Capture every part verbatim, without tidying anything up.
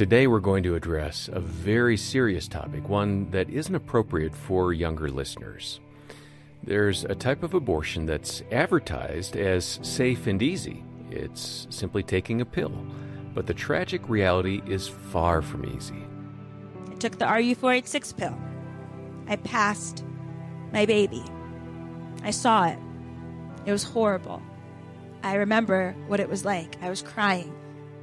Today we're going to address a very serious topic, one that isn't appropriate for younger listeners. There's a type of abortion that's advertised as safe and easy. It's simply taking a pill. But the tragic reality is far from easy. I took the R U four eighty-six pill. I passed my baby. I saw it. It was horrible. I remember what it was like. I was crying.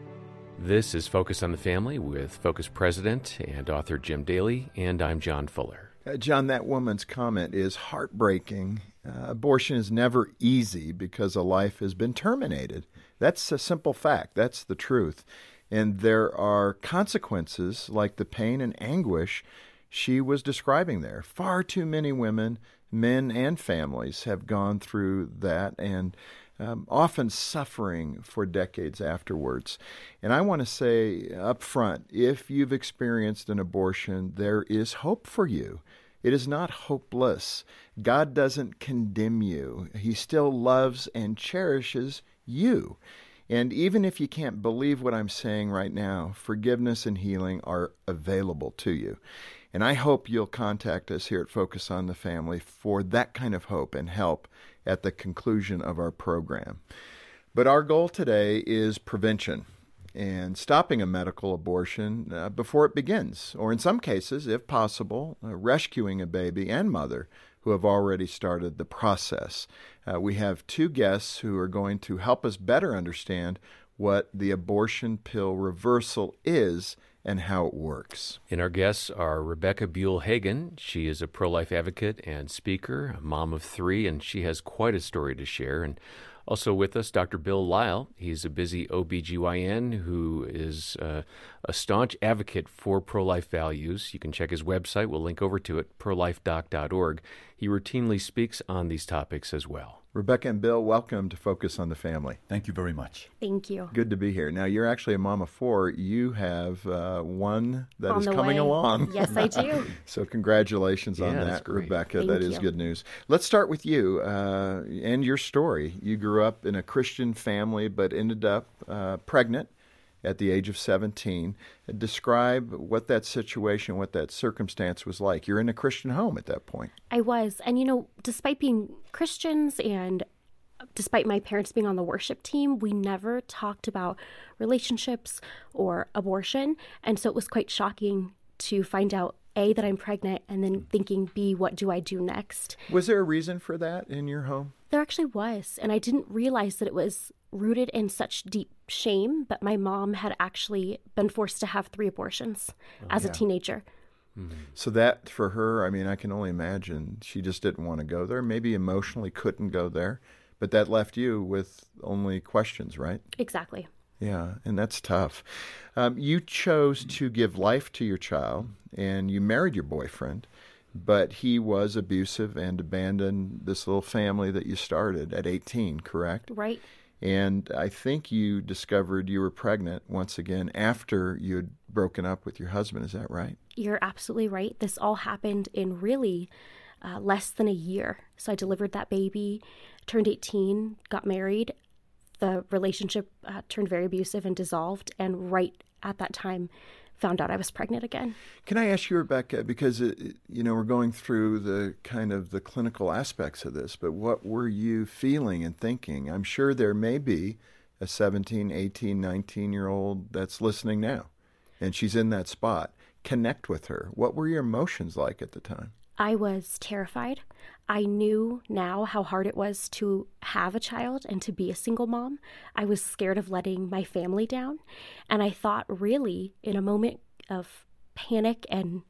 This is Focus on the Family with Focus President and author Jim Daly, and I'm John Fuller. Uh, John, that woman's comment is heartbreaking. Uh, abortion is never easy because a life has been terminated. That's a simple fact. That's the truth. And there are consequences like the pain and anguish she was describing there. Far too many women, men and families have gone through that and um, often suffering for decades afterwards. And I want to say up front, if you've experienced an abortion, there is hope for you. It is not hopeless. God doesn't condemn you. He still loves and cherishes you. And even if you can't believe what I'm saying right now, forgiveness and healing are available to you. And I hope you'll contact us here at Focus on the Family for that kind of hope and help at the conclusion of our program. But our goal today is prevention and stopping a medical abortion uh, before it begins, or in some cases, if possible, uh, rescuing a baby and mother who have already started the process. Uh, we have two guests who are going to help us better understand what the abortion pill reversal is and how it works. And our guests are Rebecca Buell-Hagen. She is a pro-life advocate and speaker, a mom of three, and she has quite a story to share. And also with us, Doctor Bill Lyle. He's a busy O B G Y N who is uh, a staunch advocate for pro-life values. You can check his website. We'll link over to it, pro life doc dot org. He routinely speaks on these topics as well. Rebecca and Bill, welcome to Focus on the Family. Thank you very much. Thank you. Good to be here. Now, you're actually a mom of four. You have uh, one that On is the coming way. along. Yes, I do. So congratulations on Yeah, that's that, great. Rebecca. Thank that is you. good news. Let's start with you uh, and your story. You grew up in a Christian family but ended up uh, pregnant at the age of seventeen. Describe what that situation, what that circumstance was like. You're in a Christian home at that point. I was. And, you know, despite being Christians and despite my parents being on the worship team, we never talked about relationships or abortion. And so it was quite shocking to find out, A, that I'm pregnant, and then thinking, B, what do I do next? Was there a reason for that in your home? There actually was. And I didn't realize that it was rooted in such deep shame, but my mom had actually been forced to have three abortions oh, as yeah. a teenager. Mm-hmm. So that, for her, I mean, I can only imagine she just didn't want to go there, maybe emotionally couldn't go there, but that left you with only questions, right? Exactly. Yeah, and that's tough. Um, you chose to give life to your child, and you married your boyfriend, but he was abusive and abandoned this little family that you started at eighteen, correct? Right. And I think you discovered you were pregnant once again after you had broken up with your husband. Is that right? You're absolutely right. This all happened in really uh, less than a year. So I delivered that baby, turned eighteen, got married. The relationship uh, turned very abusive and dissolved. And right at that time, found out I was pregnant again. Can I ask you, Rebecca, because, it, you know, we're going through the kind of the clinical aspects of this, but what were you feeling and thinking? I'm sure there may be a seventeen, eighteen, nineteen-year-old that's listening now, and she's in that spot. Connect with her. What were your emotions like at the time? I was terrified. I knew now how hard it was to have a child and to be a single mom. I was scared of letting my family down. And I thought really in a moment of panic and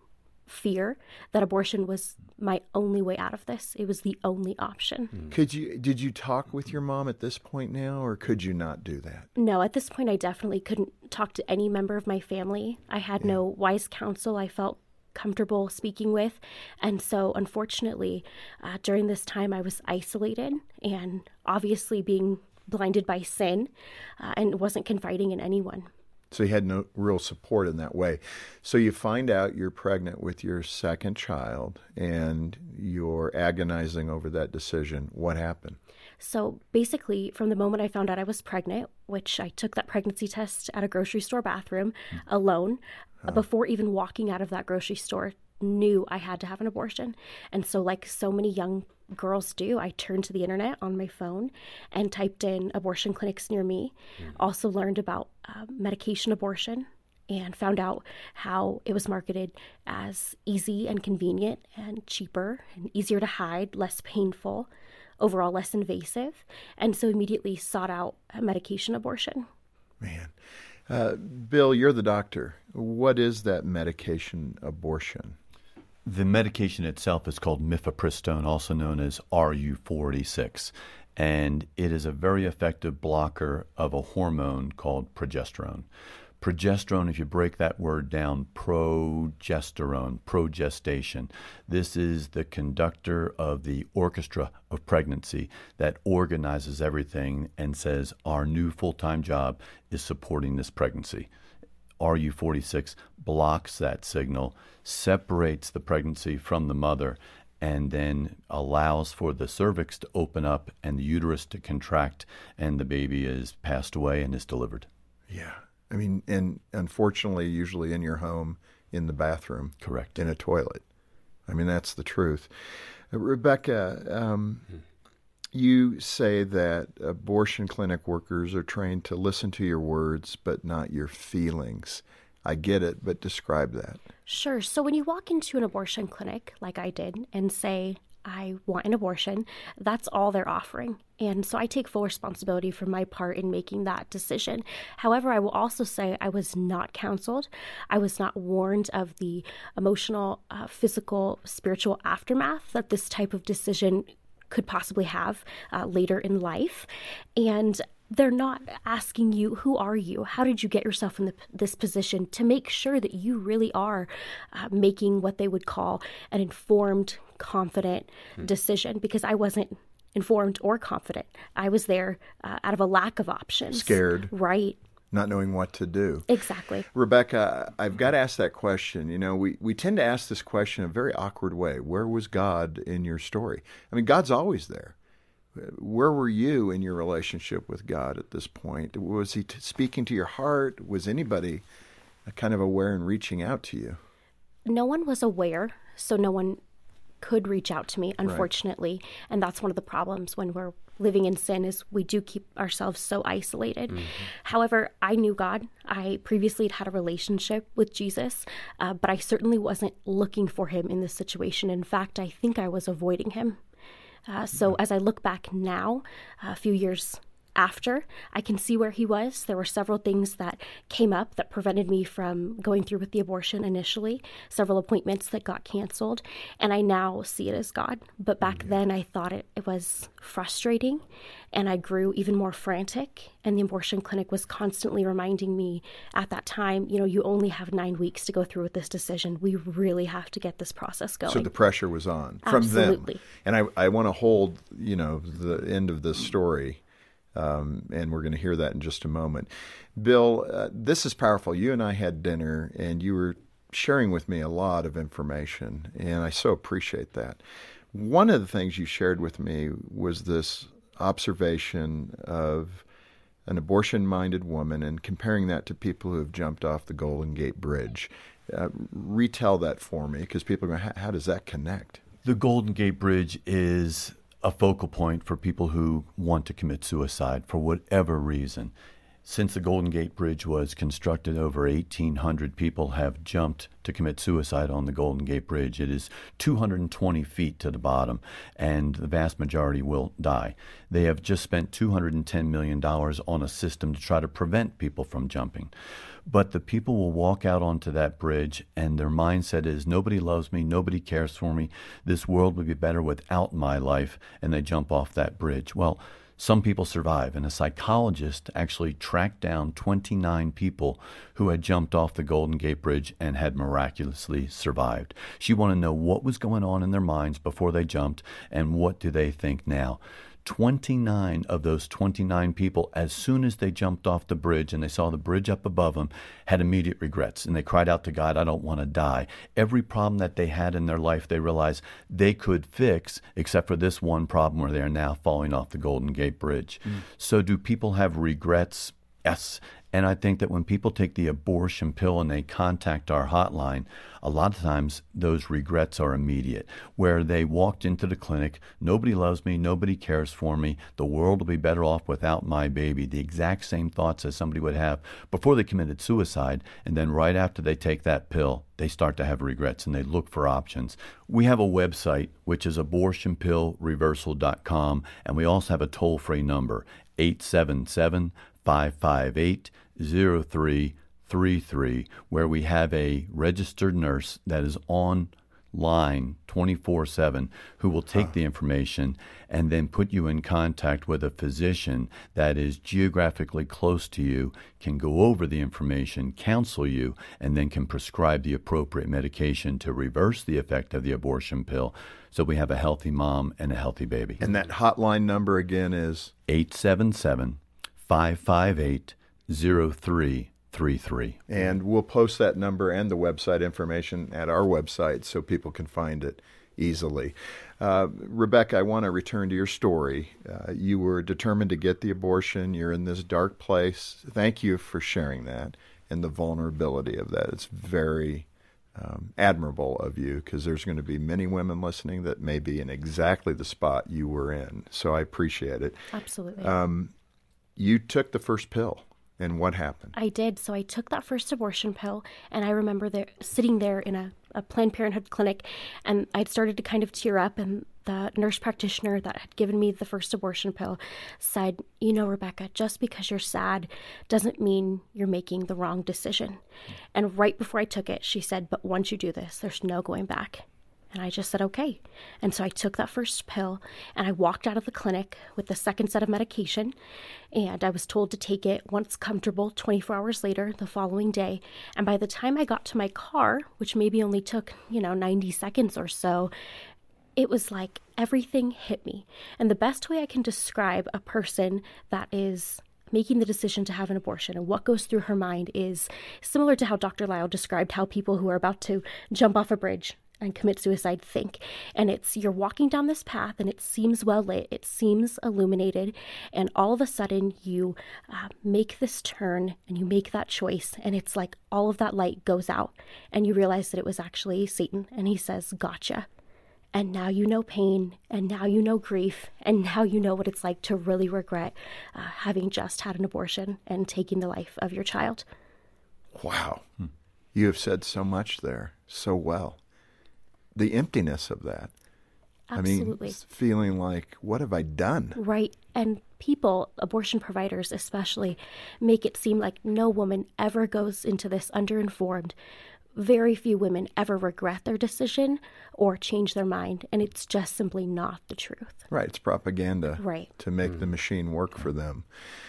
fear that abortion was my only way out of this. It was the only option. Mm. Could you, did you talk with your mom at this point now, or could you not do that? No, at this point I definitely couldn't talk to any member of my family. I had yeah. no wise counsel I felt comfortable speaking with. And so unfortunately, uh, during this time I was isolated and obviously being blinded by sin uh, and wasn't confiding in anyone. So you had no real support in that way. So you find out you're pregnant with your second child and you're agonizing over that decision. What happened? So basically, from the moment I found out I was pregnant, which I took that pregnancy test at a grocery store bathroom alone, oh. before even walking out of that grocery store, knew I had to have an abortion. And so like so many young girls do, I turned to the internet on my phone and typed in abortion clinics near me. Mm. Also learned about uh, medication abortion and found out how it was marketed as easy and convenient and cheaper and easier to hide, less painful, overall less invasive. And so immediately sought out a medication abortion. Man. Uh, Bill, you're the doctor. What is that medication abortion? The medication itself is called mifepristone, also known as R U forty-six, and it is a very effective blocker of a hormone called progesterone. Progesterone, if you break that word down, progesterone, progestation. This is the conductor of the orchestra of pregnancy that organizes everything and says our new full-time job is supporting this pregnancy. R U forty-six blocks that signal, separates the pregnancy from the mother, and then allows for the cervix to open up and the uterus to contract, and the baby is passed away and is delivered. Yeah. I mean, and unfortunately, usually in your home, in the bathroom. Correct. In a toilet. I mean, that's the truth. Uh, Rebecca, um, mm-hmm. you say that abortion clinic workers are trained to listen to your words, but not your feelings. I get it, but describe that. Sure. So when you walk into an abortion clinic, like I did, and say, I want an abortion, that's all they're offering. And so I take full responsibility for my part in making that decision. However, I will also say I was not counseled. I was not warned of the emotional, uh, physical, spiritual aftermath that this type of decision could possibly have uh, later in life. And they're not asking you, who are you? How did you get yourself in the, this position, to make sure that you really are uh, making what they would call an informed, confident hmm. decision, because I wasn't informed or confident. I was there uh, out of a lack of options. Scared. Right. Not knowing what to do. Exactly. Rebecca, I've got to ask that question. You know, we, we tend to ask this question in a very awkward way. Where was God in your story? I mean, God's always there. Where were you in your relationship with God at this point? Was he t- speaking to your heart? Was anybody kind of aware and reaching out to you? No one was aware, so no one could reach out to me, unfortunately. Right. And that's one of the problems when we're living in sin, is we do keep ourselves so isolated. Mm-hmm. However, I knew God. I previously had had a relationship with Jesus, uh, but I certainly wasn't looking for him in this situation. In fact, I think I was avoiding him. Uh, so as I look back now, uh, a few years after, I can see where he was. There were several things that came up that prevented me from going through with the abortion initially, several appointments that got canceled, and I now see it as God. But back mm-hmm. then I thought it, it was frustrating, and I grew even more frantic, and the abortion clinic was constantly reminding me at that time, you know, you only have nine weeks to go through with this decision. We really have to get this process going. So the pressure was on from Absolutely. them. And I, I want to hold, you know, the end of this story. Um, and we're going to hear that in just a moment. Bill, uh, this is powerful. You and I had dinner, and you were sharing with me a lot of information, and I so appreciate that. One of the things you shared with me was this observation of an abortion-minded woman and comparing that to people who have jumped off the Golden Gate Bridge. Uh, retell that for me, because people are going, how, how does that connect? The Golden Gate Bridge is a focal point for people who want to commit suicide for whatever reason. Since the Golden Gate Bridge was constructed, over eighteen hundred people have jumped to commit suicide on the Golden Gate Bridge. It is two hundred twenty feet to the bottom, and the vast majority will die. They have just spent two hundred ten million dollars on a system to try to prevent people from jumping. But the people will walk out onto that bridge, and their mindset is, nobody loves me, nobody cares for me, this world would be better without my life, and they jump off that bridge. Well, some people survive, and a psychologist actually tracked down twenty-nine people who had jumped off the Golden Gate Bridge and had miraculously survived. She wanted to know what was going on in their minds before they jumped, and what do they think now. twenty-nine of those twenty-nine people, as soon as they jumped off the bridge and they saw the bridge up above them, had immediate regrets. And they cried out to God, I don't want to die. Every problem that they had in their life, they realized they could fix, except for this one problem where they are now falling off the Golden Gate Bridge. Mm. So do people have regrets? Yes. And I think that when people take the abortion pill and they contact our hotline, a lot of times those regrets are immediate, where they walked into the clinic, nobody loves me, nobody cares for me, the world will be better off without my baby, the exact same thoughts as somebody would have before they committed suicide, and then right after they take that pill, they start to have regrets and they look for options. We have a website, which is abortion pill reversal dot com, and we also have a toll-free number, eight seven seven, five five eight, zero three three three, where we have a registered nurse that is online twenty-four seven who will take huh. the information and then put you in contact with a physician that is geographically close to you, can go over the information, counsel you, and then can prescribe the appropriate medication to reverse the effect of the abortion pill, so we have a healthy mom and a healthy baby. And that hotline number again is? eight seven seven, five five eight, zero three three three. And we'll post that number and the website information at our website so people can find it easily. Uh, Rebecca, I want to return to your story. Uh, you were determined to get the abortion. You're in this dark place. Thank you for sharing that and the vulnerability of that. It's very um, admirable of you, because there's going to be many women listening that may be in exactly the spot you were in. So I appreciate it. Absolutely. Um, you took the first pill. And what happened? I did. So I took that first abortion pill, and I remember there, sitting there in a, a Planned Parenthood clinic, and I'd started to kind of tear up, and the nurse practitioner that had given me the first abortion pill said, you know, Rebecca, just because you're sad doesn't mean you're making the wrong decision. And right before I took it, she said, but once you do this, there's no going back. And I just said, okay. And so I took that first pill, and I walked out of the clinic with the second set of medication, and I was told to take it once comfortable twenty-four hours later, the following day. And by the time I got to my car, which maybe only took, you know, ninety seconds or so, it was like everything hit me. And the best way I can describe a person that is making the decision to have an abortion and what goes through her mind is similar to how Doctor Lisle described how people who are about to jump off a bridge and commit suicide think. And it's, you're walking down this path and it seems well lit, it seems illuminated, and all of a sudden you uh, make this turn and you make that choice, and it's like all of that light goes out and you realize that it was actually Satan, and he says, gotcha. And now you know pain, and now you know grief, and now you know what it's like to really regret uh, having just had an abortion and taking the life of your child. Wow. Hmm. You have said so much there, so well. The emptiness of that. Absolutely. I mean, feeling like, what have I done? Right. And people, abortion providers especially, make it seem like no woman ever goes into this underinformed. Very few women ever regret their decision or change their mind, and it's just simply not the truth. Right. It's propaganda. Right. To make mm. the machine work for them.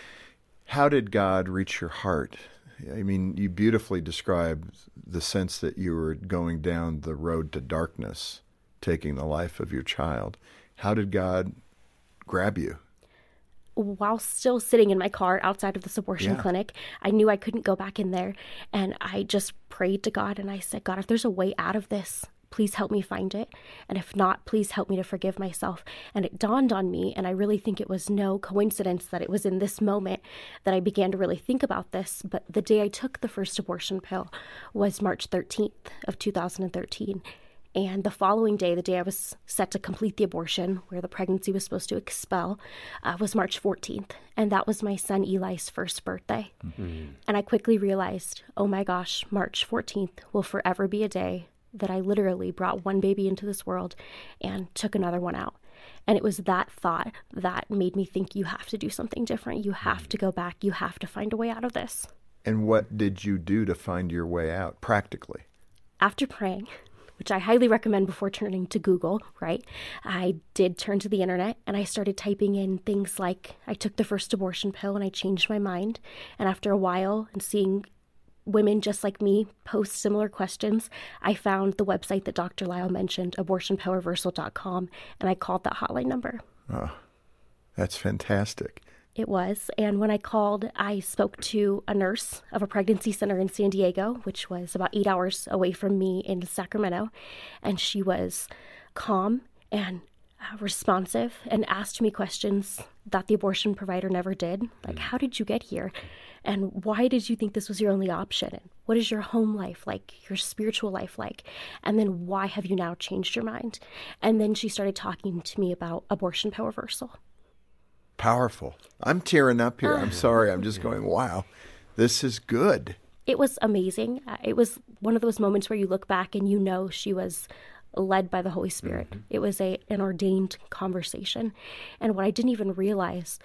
How did God reach your heart? I mean, you beautifully described the sense that you were going down the road to darkness, taking the life of your child. How did God grab you? While still sitting in my car outside of this abortion yeah. clinic, I knew I couldn't go back in there. And I just prayed to God, and I said, God, if there's a way out of this, please help me find it. And if not, please help me to forgive myself. And it dawned on me, and I really think it was no coincidence that it was in this moment that I began to really think about this. But the day I took the first abortion pill was March thirteenth of two thousand thirteen. And the following day, the day I was set to complete the abortion, where the pregnancy was supposed to expel, uh, was March fourteenth. And that was my son Eli's first birthday. Mm-hmm. And I quickly realized, oh my gosh, March fourteenth will forever be a day that I literally brought one baby into this world and took another one out. And it was that thought that made me think, you have to do something different. You have to go back. You have to find a way out of this. And what did you do to find your way out practically? After praying, which I highly recommend before turning to Google, right? I did turn to the internet, and I started typing in things like, I took the first abortion pill and I changed my mind. And after a while, and seeing women just like me post similar questions, I found the website that Doctor Lisle mentioned, abortion pill reversal dot com, and I called that hotline number. Oh, That's fantastic. It was. And when I called, I spoke to a nurse of a pregnancy center in San Diego, which was about eight hours away from me in Sacramento. And she was calm and uh, responsive and asked me questions that the abortion provider never did. Like, how did you get here? And why did you think this was your only option? And what is your home life like, your spiritual life like? And then why have you now changed your mind? And then she started talking to me about abortion pill reversal. Powerful. I'm tearing up here. I'm sorry. I'm just going, wow, this is good. It was amazing. Uh, it was one of those moments where you look back and you know she was led by the Holy Spirit. Mm-hmm. It was a an ordained conversation. And what I didn't even realize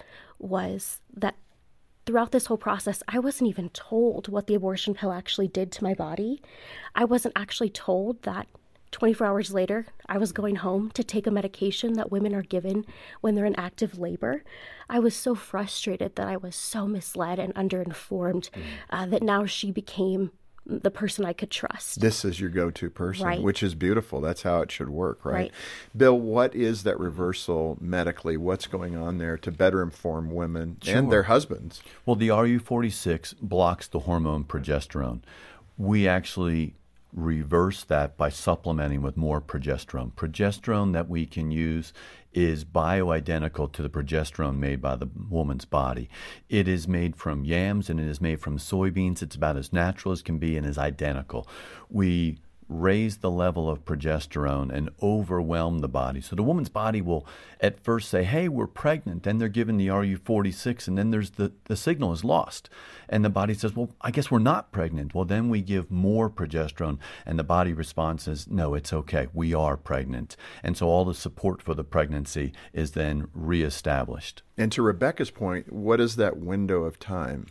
was that throughout this whole process, I wasn't even told what the abortion pill actually did to my body. I wasn't actually told that twenty-four hours later, I was going home to take a medication that women are given when they're in active labor. I was so frustrated that I was so misled and underinformed mm. uh, that now she became the person I could trust. This is your go-to person, right. Which is beautiful. That's how it should work, right? right? Bill, what is that reversal medically? What's going on there to better inform women Sure. and their husbands? Well, the R U forty-six blocks the hormone progesterone. We actually reverse that by supplementing with more progesterone. Progesterone that we can use is bioidentical to the progesterone made by the woman's body. It is made from yams and it is made from soybeans. It's about as natural as can be and is identical. We raise the level of progesterone and overwhelm the body. So the woman's body will at first say, hey, we're pregnant. Then they're given the R U forty-six and then there's the, the signal is lost. And the body says, well, I guess we're not pregnant. Well, then we give more progesterone and the body responds says, no, it's okay. We are pregnant. And so all the support for the pregnancy is then reestablished. And to Rebecca's point, what is that window of time?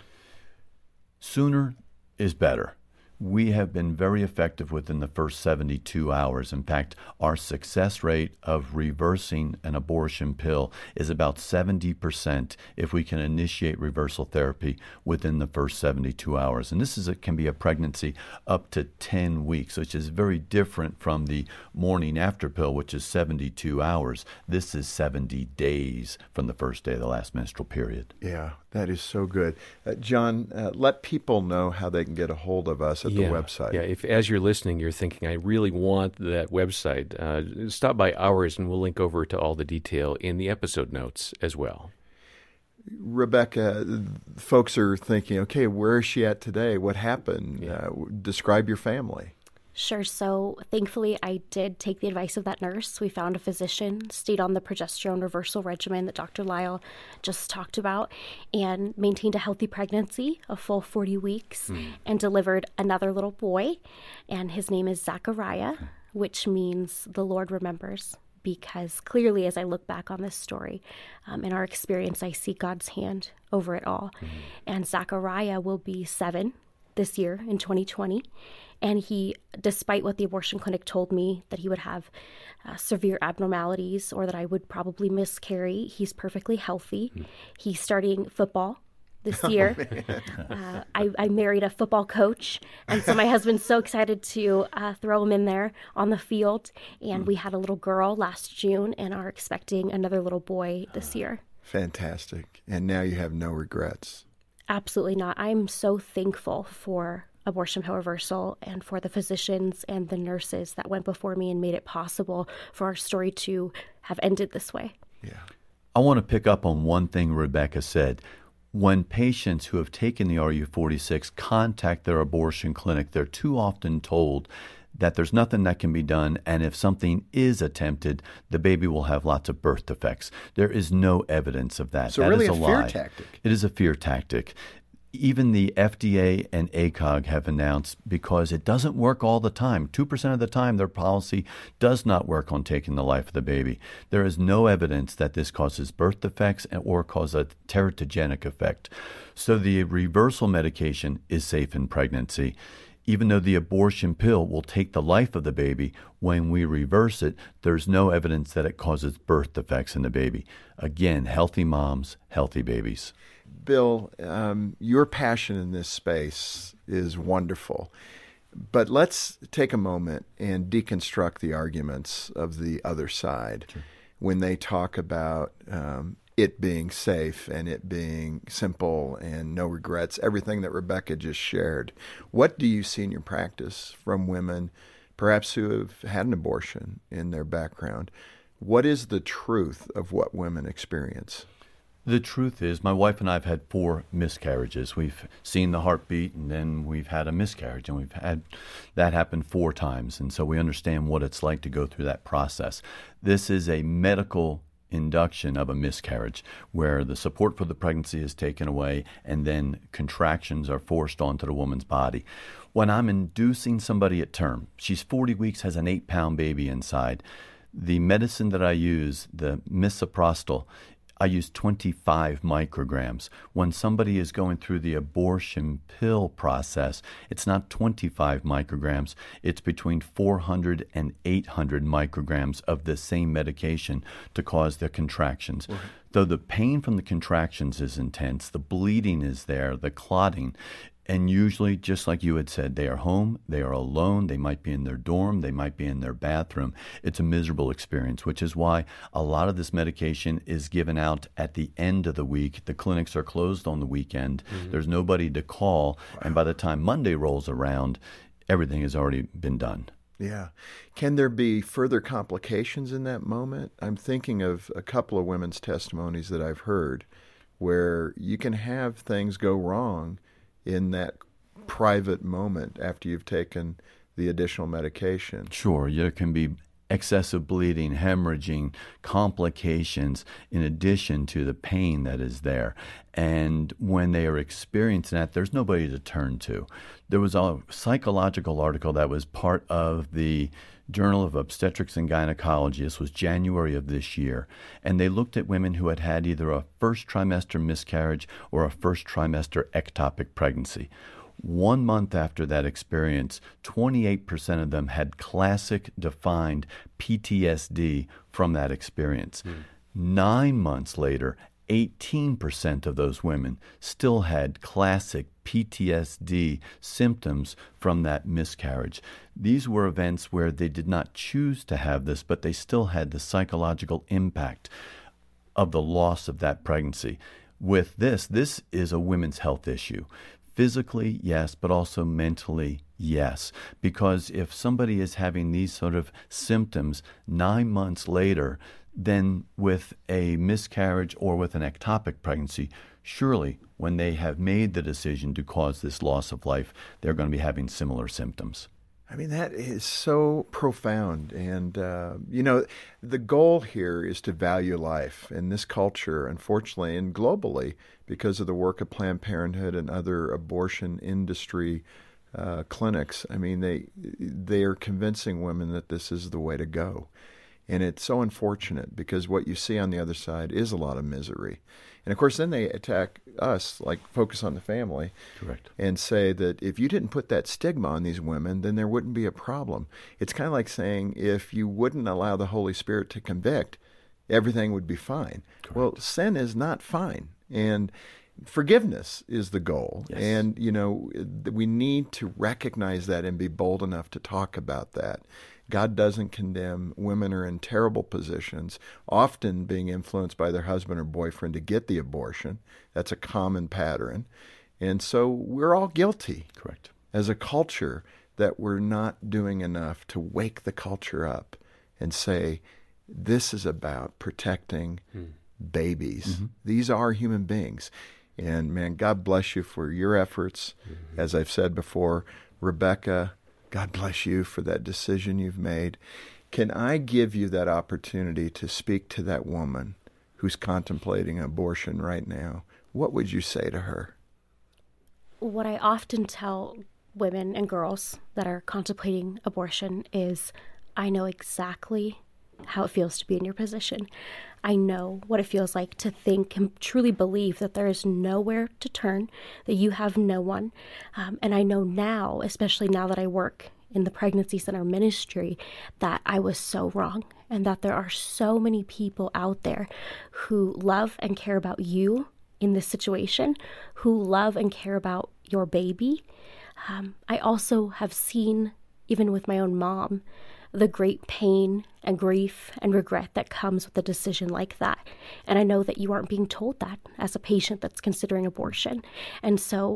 Sooner is better. We have been very effective within the first seventy-two hours. In fact, our success rate of reversing an abortion pill is about seventy percent if we can initiate reversal therapy within the first seventy-two hours. And this is a, can be a pregnancy up to ten weeks, which is very different from the morning after pill, which is seventy-two hours. This is seventy days from the first day of the last menstrual period. Yeah, that is so good. Uh, John, uh, let people know how they can get a hold of us at yeah, the website. Yeah, if as you're listening, you're thinking, I really want that website, uh, stop by ours and we'll link over to all the detail in the episode notes as well. Rebecca, folks are thinking, okay, where is she at today? What happened? Yeah. Uh, describe your family. Sure. So thankfully, I did take the advice of that nurse. We found a physician, stayed on the progesterone reversal regimen that Doctor Lyle just talked about, and maintained a healthy pregnancy, a full forty weeks, mm. and delivered another little boy. And his name is Zachariah, which means the Lord remembers. Because clearly, as I look back on this story, um, in our experience, I see God's hand over it all. Mm. And Zachariah will be seven this year in twenty twenty. And he, despite what the abortion clinic told me, that he would have uh, severe abnormalities or that I would probably miscarry, he's perfectly healthy. Mm. He's starting football this year. Oh, uh, I, I married a football coach, and so my husband's so excited to uh, throw him in there on the field. And mm. we had a little girl last June and are expecting another little boy this year. Fantastic. And now you have no regrets. Absolutely not. I'm so thankful for abortion pill reversal and for the physicians and the nurses that went before me and made it possible for our story to have ended this way. Yeah. I want to pick up on one thing Rebecca said. When patients who have taken the R U forty-six contact their abortion clinic, they're too often told that there's nothing that can be done, and if something is attempted, the baby will have lots of birth defects. There is no evidence of that. So that really is a, a fear lie. tactic. It is a fear tactic. Even the F D A and A C O G have announced, because it doesn't work all the time. two percent of the time, their policy does not work on taking the life of the baby. There is no evidence that this causes birth defects or causes a teratogenic effect. So the reversal medication is safe in pregnancy. Even though the abortion pill will take the life of the baby, when we reverse it, there's no evidence that it causes birth defects in the baby. Again, healthy moms, healthy babies. Bill, um, your passion in this space is wonderful. But let's take a moment and deconstruct the arguments of the other side. Sure. When they talk about um, it being safe and it being simple and no regrets, everything that Rebecca just shared. What do you see in your practice from women, perhaps who have had an abortion in their background? What is the truth of what women experience? The truth is, my wife and I have had four miscarriages. We've seen the heartbeat, and then we've had a miscarriage, and we've had that happen four times. And so we understand what it's like to go through that process. This is a medical induction of a miscarriage, where the support for the pregnancy is taken away, and then contractions are forced onto the woman's body. When I'm inducing somebody at term, she's forty weeks, has an eight-pound baby inside. The medicine that I use, the misoprostol, I use twenty-five micrograms. When somebody is going through the abortion pill process, it's not twenty-five micrograms. It's between four hundred and eight hundred micrograms of the same medication to cause the contractions. Right. Though the pain from the contractions is intense, the bleeding is there, the clotting. And usually, just like you had said, they are home, they are alone, they might be in their dorm, they might be in their bathroom. It's a miserable experience, which is why a lot of this medication is given out at the end of the week. The clinics are closed on the weekend. Mm-hmm. There's nobody to call. Wow. And by the time Monday rolls around, everything has already been done. Yeah. Can there be further complications in that moment? I'm thinking of a couple of women's testimonies that I've heard where you can have things go wrong in that private moment after you've taken the additional medication. Sure, there can be excessive bleeding, hemorrhaging, complications in addition to the pain that is there. And when they are experiencing that, there's nobody to turn to. There was a psychological article that was part of the Journal of Obstetrics and Gynecology. This was January of this year. And they looked at women who had had either a first trimester miscarriage or a first trimester ectopic pregnancy. One month after that experience, twenty-eight percent of them had classic defined P T S D from that experience. Mm. Nine months later, eighteen percent of those women still had classic P T S D symptoms from that miscarriage. These were events where they did not choose to have this, but they still had the psychological impact of the loss of that pregnancy. With this, this is a women's health issue. Physically, yes, but also mentally, yes. Because if somebody is having these sort of symptoms nine months later, then with a miscarriage or with an ectopic pregnancy, surely when they have made the decision to cause this loss of life, they're going to be having similar symptoms. I mean, that is so profound. And, uh, you know, the goal here is to value life in this culture, unfortunately, and globally, because of the work of Planned Parenthood and other abortion industry uh, clinics. I mean, they they are convincing women that this is the way to go. And it's so unfortunate because what you see on the other side is a lot of misery. And, of course, then they attack us, like Focus on the Family. Correct. And say that if you didn't put that stigma on these women, then there wouldn't be a problem. It's kind of like saying if you wouldn't allow the Holy Spirit to convict, everything would be fine. Correct. Well, sin is not fine. And forgiveness is the goal. Yes. And, you know, we need to recognize that and be bold enough to talk about that. God doesn't condemn. Women are in terrible positions, often being influenced by their husband or boyfriend to get the abortion. That's a common pattern. And so we're all guilty. Correct. As a culture, that we're not doing enough to wake the culture up and say, this is about protecting hmm. babies. Mm-hmm. These are human beings. And man, God bless you for your efforts. Mm-hmm. As I've said before, Rebecca, God bless you for that decision you've made. Can I give you that opportunity to speak to that woman who's contemplating abortion right now? What would you say to her? What I often tell women and girls that are contemplating abortion is, I know exactly how it feels to be in your position. I know what it feels like to think and truly believe that there is nowhere to turn, that you have no one. Um, and I know now, especially now that I work in the pregnancy center ministry, that I was so wrong, and that there are so many people out there who love and care about you in this situation, who love and care about your baby. Um, I also have seen, even with my own mom, the great pain and grief and regret that comes with a decision like that. And I know that you aren't being told that as a patient that's considering abortion. And so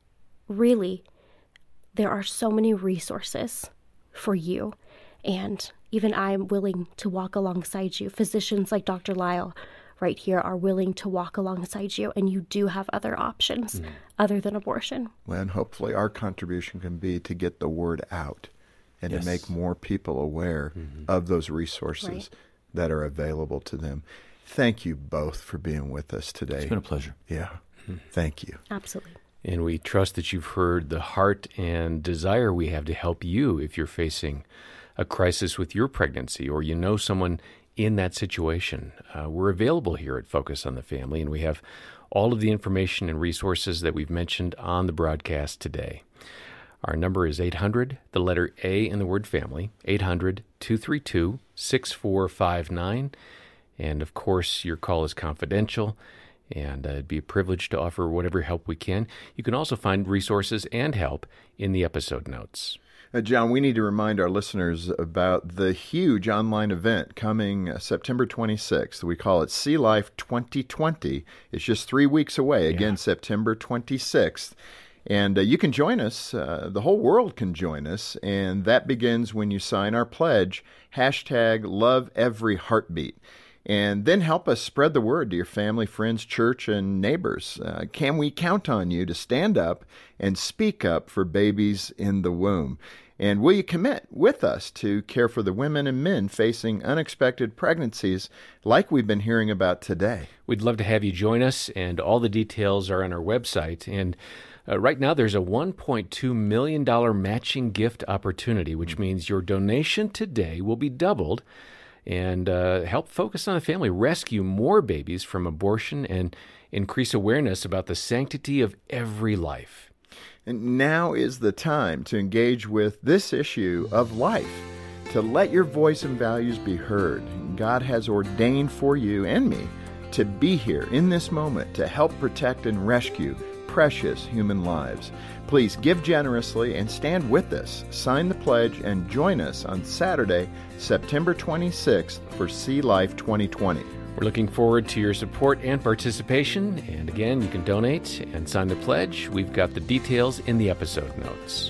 really, there are so many resources for you. And even I'm willing to walk alongside you. Physicians like Doctor Lisle right here are willing to walk alongside you, and you do have other options mm. other than abortion. Well, and hopefully our contribution can be to get the word out and yes. to make more people aware mm-hmm. of those resources right. that are available to them. Thank you both for being with us today. It's been a pleasure. Yeah. Mm-hmm. Thank you. Absolutely. And we trust that you've heard the heart and desire we have to help you if you're facing a crisis with your pregnancy or you know someone in that situation. Uh, we're available here at Focus on the Family, and we have all of the information and resources that we've mentioned on the broadcast today. Our number is eight hundred, the letter A in the word family, eight hundred, two three two, six four five nine. And of course, your call is confidential, and uh, it'd be a privilege to offer whatever help we can. You can also find resources and help in the episode notes. Uh, John, we need to remind our listeners about the huge online event coming uh, September twenty-sixth. We call it See Life twenty twenty. It's just three weeks away. Again, yeah. September twenty-sixth. And uh, you can join us. Uh, the whole world can join us. And that begins when you sign our pledge, hashtag Love Every Heartbeat. And then help us spread the word to your family, friends, church, and neighbors. Uh, can we count on you to stand up and speak up for babies in the womb? And will you commit with us to care for the women and men facing unexpected pregnancies like we've been hearing about today? We'd love to have you join us, and all the details are on our website. And uh, right now there's a one point two million dollars matching gift opportunity, which means your donation today will be doubled and uh, help Focus on the Family rescue more babies from abortion and increase awareness about the sanctity of every life. And now is the time to engage with this issue of life, to let your voice and values be heard. God has ordained for you and me to be here in this moment to help protect and rescue precious human lives. Please give generously and stand with us. Sign the pledge and join us on Saturday, September twenty-sixth for See Life twenty twenty. We're looking forward to your support and participation. And again, you can donate and sign the pledge. We've got the details in the episode notes.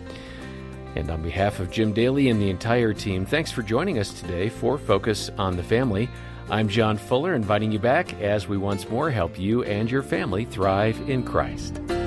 And on behalf of Jim Daly and the entire team, thanks for joining us today for Focus on the Family. I'm John Fuller, inviting you back as we once more help you and your family thrive in Christ.